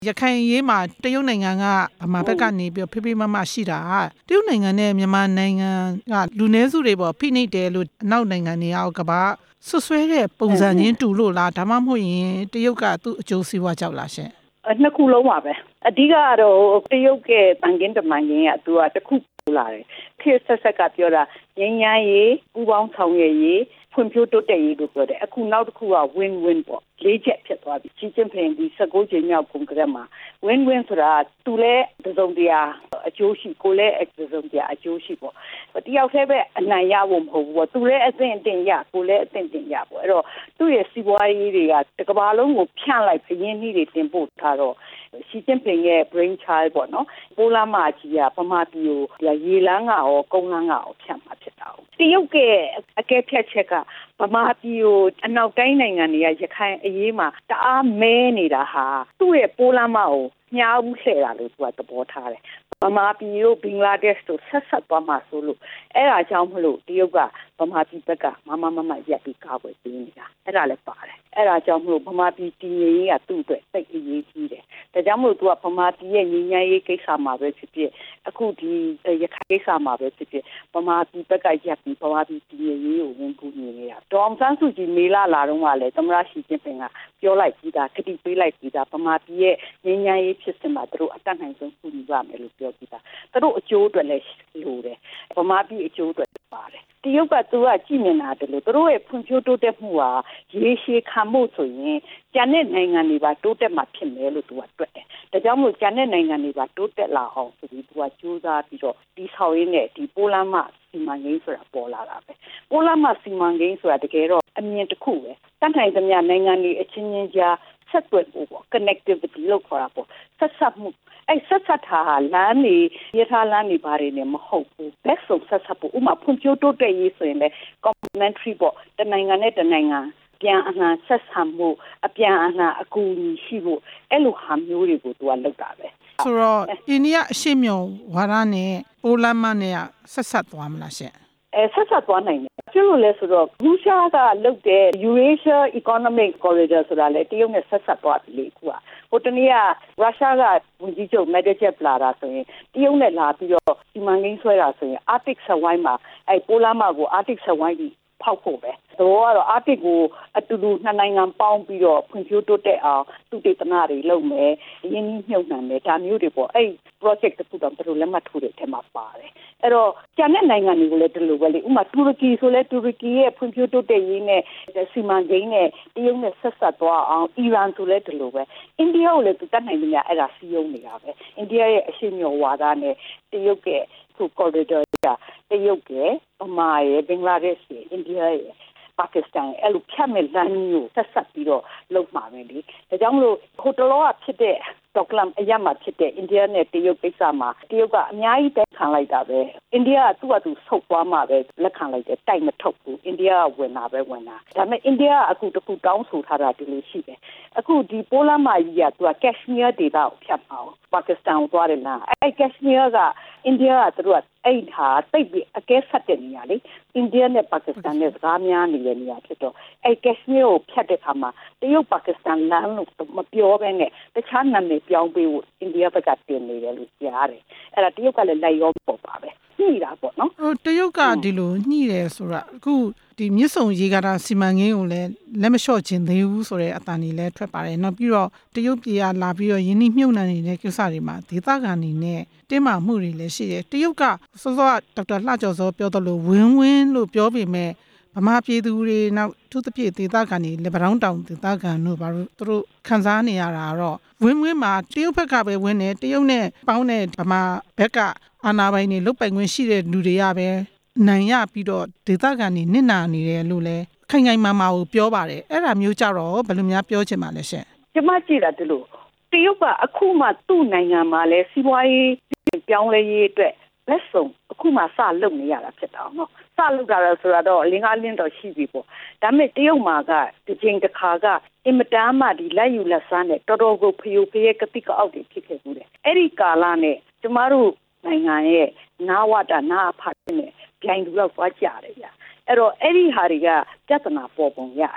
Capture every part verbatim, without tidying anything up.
ရခိုင်ရေးမှာတရုတ်နိုင်ငံကဗမာဘက်ကနေပြီးဖိဖိမမရှိတာတရုတ်နိုင်ငံနဲ့မြန်မာနိုင်ငံကလူနည်းစုတွေပေါ့ဖိနှိပ်တယ်လို့အနောက်နိုင်ငံတွေကကဘာဆွဆွဲတဲ့ပုံစံချင်းတူလို့လားဒါမှမဟုတ်ရင်တရုတ်ကသူ့အကျိုးစီးပွားကြောက်လားရှင်နှစ်ခုလုံးပါပဲအဓိကတော့တရုတ်ကတန်ကင်းတမန်ကင်းကသူကတစ်ခုလာတယ်ခေတ်ဆက်ဆက်ကပြောတာငင်းညာရေးပူပေါင်းဆောင်ရွက်ရေးဖွံ့ဖြိုးတိုးတက်ရေးလို့ပြောတယ်အခုနောက်တစ်ခုက win win ပေါ့လေးချက်ဖြစ်သွားပြီရှီကျင်းဖင်ဒီ၁၉ကြိမ်မြောက်ကွန်ဂရက်မှာ win win ဆိုတာသူလည်းသုံးတရားအကျိုးရှိကိုလည်းသုံးတရားအကျိုးရှိပေါ့တယောက်တည်းပဲအနိုင်ရဖို့မဟုတ်ဘူးပေါ့သူလည်းအသင့်အတင်ရကိုလည်းအသင့်တင်ရပေါ့အဲ့တော့သူ့ရဲ့စီးပွားရေးတွေကတစ်ကမ္ဘာလုံးကိုဖြန့်လိုက်ခရင်းနှီးတွေတင်ပို့ထားတော့ရှီကျင်းဖင်ရဲ့ brain child ပေါ့နော်ပိုးလမ်းမကြီးကဗမာပြည်ကိုရေလမ်းကရောကုန်းလမ်းကရောဖြန့်မှာဖြစ်တာ။တရုတ်ကအကဲဖြတ်ချက်ကဗမာပြည်ကိုအနောက်တိုင်းနိုင်ငံတွေကရခိုင်အရေးမှာတအားမဲနေတာဟာသူ့ရဲ့ပိုးလမ်းမကိုညားဘူးလှည့်တာလို့သူကသဘောထားတယ်။ဗမာပြည်တို့ဘင်္ဂလားဒေ့ရှ်တို့ဆက်ဆက်သွားမှာဆိုလို့အဲ့ဒါကြောင့်မလို့တရုတ်ကဗမာပြည်ဘက်ကမမမမရက်ပြီးကာကွယ်ပေးနေတာအဲ့ဒါလည်းပါတယ်အဲ့ဒါကြောင့်မလို့ဗမာပြည်တည်ငြိမ်ရေးကသူ့အတွက်သိအရေးကြီးတယ်ဒါကြောင့်မလို့သူကဗမာပြည်ရဲ့ငြိမ်းချမ်းရေးကိစ္စမှာပဲဖြစ်ဖြစ်အခုဒီရခိုင်ကိစ္စမှာပဲဖြစ်ဖြစ်ဗမာပြည်ဘက်ကရက်ပြီးဗမာပြည်တည်ငြိမ်ရေးကိုဝင်ကူနေနေတာဒေါအောင်ဆန်းစုကြည်မေလာလာတော့ကလည်းသမ္မတရှီကျင်းပင်ကပြောလိုက်ပြီးသားကတိပေးလိုက်ပြီးသားဗမာပြည်ရဲ့ငြိမ်းချမ်းရေးဖြစ်စဉ်မှာသူတို့အတတ်နိုင်ဆုံးကူညီပါမယ်လို့ပြောပြီးသားသူတို့အကျိုးအတွက်လည်းလိုတယ်ဗမာပြည်အကျိုးအတွက်ပါတယ်တရုတ်ကသူကကြည့်နေတာတယ်လို့သူတို့ရဲ့ဖွံ့ဖြိုးတိုးတက်မှုဟာရေရှည်ခံဖို့ဆိုရင်ကျန်တဲ့နိုင်ငံတွေပါတိုးတက်မှဖြစ်မယ်လို့သူကတွက်တယ်ဒါကြောင့်မို့ကျန်တဲ့နိုင်ငံတွေပါတိုးတက်လာအောင်ဆိုပြီးသူကကြိုးစားပြီးတော့ဒီဆောင်ရင်းနဲ့ဒီပိုးလမ်းမစီမံကိန်းဆိုတာပေါ်လာတာပဲပိုးလမ်းမစီမံကိန်းဆိုတာတကယ်တော့အမြင်တစ်ခုပဲတတ်နိုင်သမျှနိုင်ငံတွေအချင်းချင်းကြားဆက်သွယ်ဖို့ပေါ့ connectivity လို့ခေါ်တာပေါ့ဆက်ဆက်မှုအဲ့ဆက်ဆက်တာလမ်းနေရထားလမ်းနေပါတယ်နဲ့မဟုတ်ဘူးဘက်ဆုံးဆက်ဆက်ဖို့ဥမာဖွံ့ဖြိုးတိုးတက်ရေးဆိုရင်လည်း complementary ပေါ့တနိုင်ငံနဲ့တနိုင်ငံပြန်အလှန်ဆက်ဆံမှုအပြန်အလှန်အကူအညီရှိဖို့အဲ့လိုဟာမျိုးတွေကိုသူကလုပ်တာပဲဆိုတော့အိန္ဒိယအရှေ့မြောက်ဝါဒနဲ့ပိုလန်မနဲ့ဆက်ဆက်သွားမလားရှင်အဲဆက်ဆက်သွားနိုင်တယ်ကျလို့လဲဆိုတော့ရုရှားကလုပ်တဲ့ Eurasia Economic Corridor ဆိုတာလေတရုတ်နဲ့ဆက်ဆက်သွားပြီလေခုကဟိုတနေ့ကရုရှားကဝန်ကြီးချုပ် Medvedev လာတာဆိုရင်တရုတ်နဲ့လာပြီးတော့စီမံကိန်းဆွဲတာဆိုရင် Arctic စဝိုင်းမှာအဲပိုလာမာကို Arctic စဝိုင်းကြီးဖောက်ဖို့ပဲတော့ကတော့ Arctic ကိုအတူတူနှစ်နိုင်ငံပေါင်းပြီးတော့ဖွံ့ဖြိုးတိုးတက်အောင်သူတေသနာတွေလုပ်မယ်ရင်းနှီးမြှုပ်နှံမယ်ဒါမျိုးတွေပေါ့အဲ့ project တစ်ခုတော့သူတို့လက်မှတ်ထိုးတဲ့အထက်မှာပါတယ်အဲ့တော့ကျန်တဲ့နိုင်ငံတွေကိုလည်းဒီလိုပဲလေဥပမာတူရကီဆိုလဲတူရကီရဲ့ဖွံ့ဖြိုးတိုးတက်ရေးနဲ့စီမံကိန်းနဲ့တရုတ်နဲ့ဆက်ဆက်သွားအောင်အီရန်ဆိုလဲဒီလိုပဲအိန္ဒိယကိုလည်းသူတတ်နိုင်တယ်များအဲ့ဒါစီးရုံးနေတာပဲအိန္ဒိယရဲ့အရှေ့မြောက်ဝါဒနဲ့တရုတ်ရဲ့ခု corridor ကတရုတ်ရဲ့ဗမာရဲ့ဘင်္ဂလားဒေ့ရှ်ရဲ့အိန္ဒိယရဲ့ပါကစ္စတန်အဲ့လိုဖြတ်မဲ့လမ်းမျိုးဆက်ဆက်ပြီးတော့လုပ်မှာပဲလေဒါကြောင့်မလို့ဟိုတလောကဖြစ်တဲ့ဒေါကလမ်အရမှာဖြစ်တဲ့အိန္ဒိယနဲ့တရုတ်ကိစ္စမှာတရုတ်ကအများကြီးတိုက်ခံလိုက်တာပဲအိန္ဒိယကသူ့အတူဆုတ်သွားမှပဲလက်ခံလိုက်တယ်တိုက်မထုတ်ဘူးအိန္ဒိယကဝင်တာပဲဝင်တာဒါပေမဲ့အိန္ဒိယကအခုတခုတောင်းဆိုထားတာဒီလိုရှိတယ်အခုဒီပိုလန်မာကြီးကသူကကက်ရှမီးယားဒေသကိုဖြတ်မှာပါကစ္စတန်ကိုသွားတယ်လားအဲကက်ရှမီးယားကအိန္ဒိယကသူကအဲ့ဒါတိတ်ပြီးအကဲဆက်တဲ့နေရာလေအိန္ဒိယနဲ့ပါကစ္စတန်နဲ့စကားများနေတဲ့နေရာဖြစ်တော့အဲ့ကက်ရှမီးယားကိုဖြတ်တဲ့အခါမှာတရုတ်ပါကစ္စတန်လမ်းလို့မပြောဘဲနဲ့တခြားနာမည်ပြောင်းပေးဖို့အိန္ဒိယဘက်ကတင်နေတယ်လို့ကြားတယ်အဲ့ဒါတရုတ်ကလည်းလိုက်ရောပေါ်ပါပဲညှိတာပေါ့နော်ဟိုတရုတ်ကဒီလိုညှိတယ်ဆိုတာအခုဒီမြစ်ဆုံရေကာတာစီမံကိန်းကိုလည်းလက်မလျှော့ခြင်းသေးဘူးဆိုတဲ့အတန်ကြီးလည်းထွက်ပါတယ်နောက်ပြီးတော့တရုတ်ပြည်ကလာပြီးတော့ယင်းနှိမ့်မြုပ်နှံနေတဲ့ကိစ္စတွေမှာဒေသခံတွေနဲ့တင်းမာမှုတွေလည်းရှိတယ်တရုတ်ကစောစောကဒေါက်တာလှကျော်စောပြောသလိုဝင်းဝင်းလို့ပြောပေမဲ့ဗမာပြည်သူတွေနောက်သူသဖြင့်ဒေသခံတွေလက်ပံတောင်ဒေသခံတို့ဘာလို့သူတို့ခံစားနေရတာတော့ဝင်းဝင်းမှာတရုတ်ဘက်ကပဲဝင်းတယ်တရုတ်နဲ့ပေါင်းတဲ့ဗမာဘက်ကအာဏာပိုင်တွေလုတ်ပိုင်ခွင့်ရှိတဲ့လူတွေကပဲနိုင်ရပြီးတော့ဒေသခံတွေနစ်နာနေတယ်လို့လဲခိုင်ခိုင်မာမာကိုပြောပါတယ်အဲ့ဒါမျိုးကြတော့ဘယ်လိုများပြောချင်ပါလဲရှင်ကျမကြည့်တာဒီလိုတရုတ်ကအခုမှသူ့နိုင်ငံမှာလဲစီးပွားရေးပြောင်းလဲရေးအတွက်လက်ဆောင်အခုမှစလုပ်နေရတာဖြစ်တာနော်စလုပ်တာဆိုတော့လင်းကားလင်းတော့ရှိပြီပေါ့ဒါပေမဲ့တရုတ်မှာကဒီချိန်တစ်ခါကအင်မတန်မှဒီလက်ယူလက်စားနဲ့တော်တော်ကိုဖျို့ဖျဲကတိကအောက်တွေဖြစ်ခဲ့ဘူးတယ်အဲ့ဒီကာလနဲ့ကျမတို့နိုင်ငံရဲ့နာဝတာနာဖတ်နဲ့ပြိုင်သူတော့သွားကြတယ်ဗျအဲ့တော့အဲ့ဒီဟာတွေကပြဿနာပေါ်ပုံရတယ်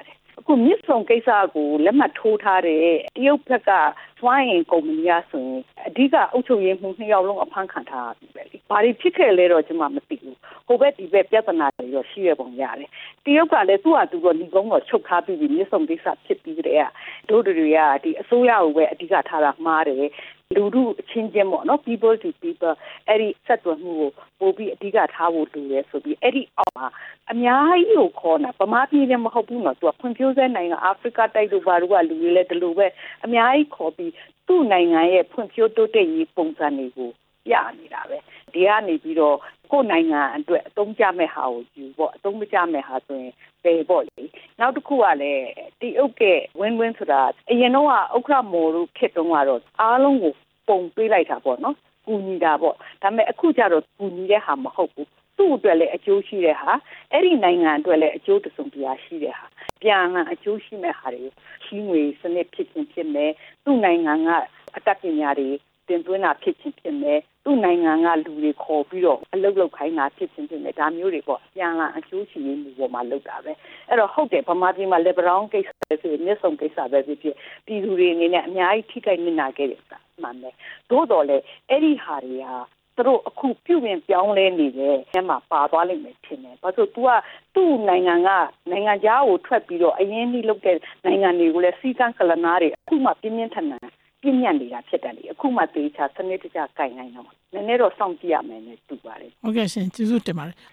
အခုမြစ်ဆုံကိစ္စကိုလက်မှတ်ထိုးထားတဲ့တရုတ်ဘက်ကစွမ်းအင်ကုမ္ပဏီကဆိုရင်အဓိကအုပ်ချုပ်ရေးမှူးနှစ်ယောက်လုံးအဖမ်းခံထားရပြီပဲလေဘာတွေဖြစ်ခဲ့လဲတော့ကျွန်မမသိဘူးဟိုဘက်ဒီဘက်ပြဿနာတွေရောရှိရပုံရတယ်တရုတ်ကလည်းသူ့ဟာသူကဒီကုန်းကိုချုပ်ထားပြီးမြစ်ဆုံကိစ္စဖြစ်ပြီးတဲ့ကတို့တွေကဒီအစိုးရကိုပဲအဓိကထားတာမှားတယ်လူလူအချင်းချင်းပေါ့နော် people to people အဲ့ဒီဆက်သွယ်မှုကိုပို့ပြီးအဓိကထားဖို့လိုတယ်ဆိုပြီးအဲ့ဒီအောက်မှာအများကြီးကိုခေါ်တာဗမာပြည်လည်းမဟုတ်ဘူးနော်သူကဖွံ့ဖြိုးဆဲနိုင်ငံအာဖရိကတိုက်တို့ဘာတို့ကလူတွေလည်းဒီလိုပဲအများကြီးခေါ်ပြီးသူ့နိုင်ငံရဲ့ဖွံ့ဖြိုးတိုးတက်ရေးပုံစံတွေကိုပြနေတာပဲဒီကနေပြီးတော့ကိုယ်နိုင်ငံအတွက်အသုံးကျမဲ့ဟာကိုယူပေါ့အသုံးမကျမဲ့ဟာဆိုရင်ပယ်ပေါ့လေနောက်တစ်ခုကလည်းတရုတ်ကဝင်းဝင်းဆိုတာအရင်တော့ဥက္ကဋ္ဌမော်တို့ခေတ်တုန်းကတော့အားလုံးကိုပုံပေးလိုက်တာပေါ့နော်ကူညီတာပေါ့ဒါပေမဲ့အခုကျတော့ကူညီတဲ့ဟာမဟုတ်ဘူးသူ့အတွက်လည်းအကျိုးရှိတဲ့ဟာအဲ့ဒီနိုင်ငံအတွက်လည်းအကျိုးတစုံတရာရှိတဲ့ဟာပြန်လာအကျိုးရှိမဲ့ဟာတွေချီးငွေစနစ်ဖြစ်ချင်းဖြစ်မယ်သူ့နိုင်ငံကအတတ်ပညာတွေတင်သွင်းတာဖြစ်ချင်းဖြစ်မယ်သူ့နိုင်ငံကလူတွေခေါ်ပြီးတော့အလုပ်လုပ်ခိုင်းတာဖြစ်ချင်းဖြစ်မယ်ဒါမျိုးတွေပေါ့ပြန်လာအကျိုးရှိရေးမျိုးပေါ်မှာလုပ်တာပဲအဲ့တော့ဟုတ်တယ်ဗမာပြည်မှာလေဘရောင်းကိစ္စပဲဖြစ်မြစ်ဆုံကိစ္စပဲဖြစ်ဖြစ်ပြည်သူတွေအနေနဲ့အများကြီးထိခိုက်နစ်နာခဲ့တယ်မှန်တယ်သို့တော်လည်းအဲ့ဒီဟာတွေဟာသူတို့အခုပြုပြင်ပြောင်းလဲနေတယ်အဲမှာပါသွားလိမ့်မယ်ထင်တယ်ဘာလို့ तू ကသူ့နိုင်ငံကနိုင်ငံခြားကိုထွက်ပြီးတော့အရင်နှိလုပ်တဲ့နိုင်ငံတွေကိုလည်းစီကံကလနာတွေအခုမှပြင်းပြင်းထန်ထန်ပြင်းညံ့နေတာဖြစ်တယ်လေအခုမှသေချာစနစ်တကျကင်နိုင်တော့နည်းနည်းတော့စောင့်ကြည့်ရမယ်နဲ့တူပါတယ်ဟုတ်ကဲ့ရှင်ကျေးဇူးတင်ပါတယ်